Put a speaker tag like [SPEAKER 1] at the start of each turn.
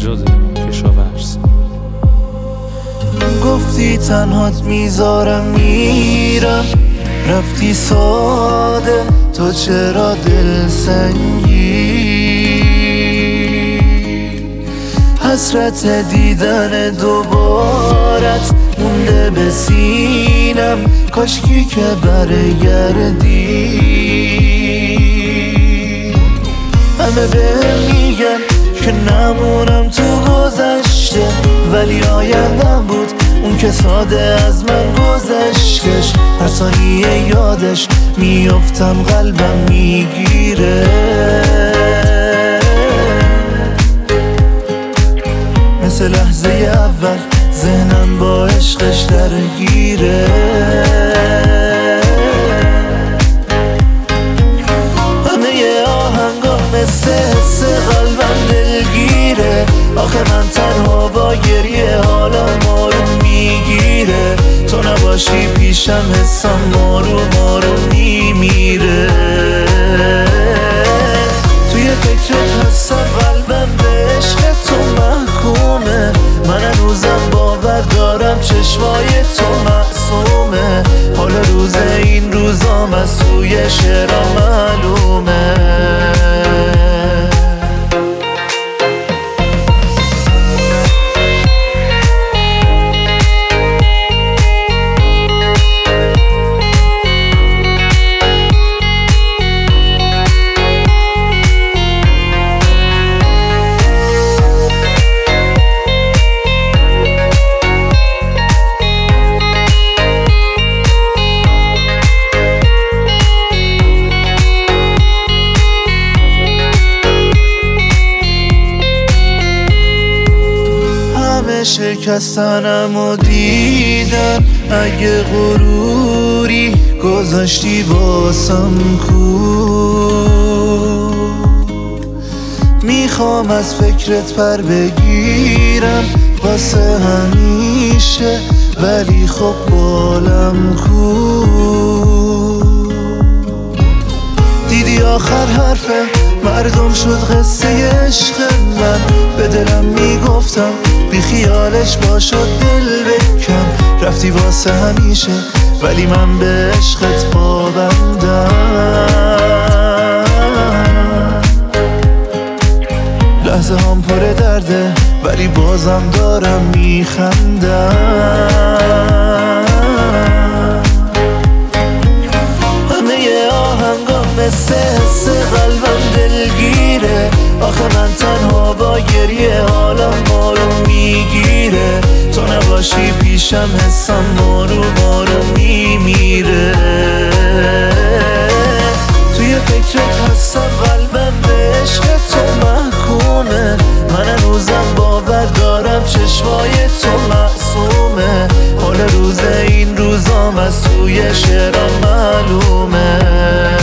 [SPEAKER 1] سجاد کشاورز.
[SPEAKER 2] گفتی تنهات میذارم میرم، رفتی ساده تو چرا دلسنگی؟ حسرت دیدن دوبارت مونده به سینم، کاشکی که برگردی. همه بهم میگن که نمونم تو گذشته، ولی آیندم بود اون که ساده از من گذشتش. هر ثانیه یادش میافتم قلبم میگیره، مثل لحظه اول ذهنم با عشقش درگیره. همه آهنگا مثل حس قلبم دلگیره، آخه من تنها با گریه حالم آروم میگیره. تو نباشی پیشم حسم مارو میمیره. توی فکرت هستم قلبم به عشق تو محکومه، من هنوزم باور دارم چشمای تو معصومه. حال روز این روزام از توی شعرام معلومه. شکستنم و دیدن، اگه غروری گذاشتی واسم کو. میخوام از فکرت پر بگیرم واسه همیشه، ولی خب بالم کو. دیدی آخر حرف مردم شد قصه عشق من، به دلم میگفتم بی خیالش باشو دل بکن. رفتی واسه همیشه ولی من به عشقت پابندم. لحظه هم پر درده ولی بازم دارم میخندم. همه آهنگام مثل حس قلبم دلگیره، آخه من تنها با گریه حالم آروم میگیره. تو نباشی پیشم حسم مارو میمیره. توی فکرت هستم قلبم به عشق تو محکومه، من هنوزم باور دارم چشمای تو معصومه. حال روز این روزام از توی شعرام معلومه.